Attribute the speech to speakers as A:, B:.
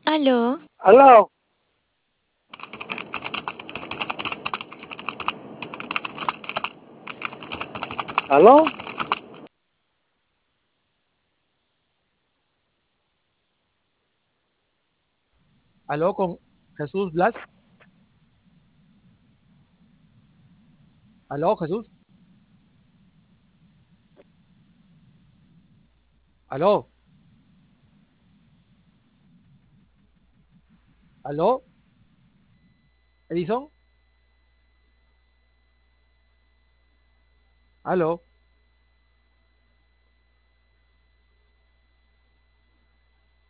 A: Aló,
B: Aló, aló,
C: Aló con Jesús Blas. Aló, Jesús. Aló, aló, Edison. Aló.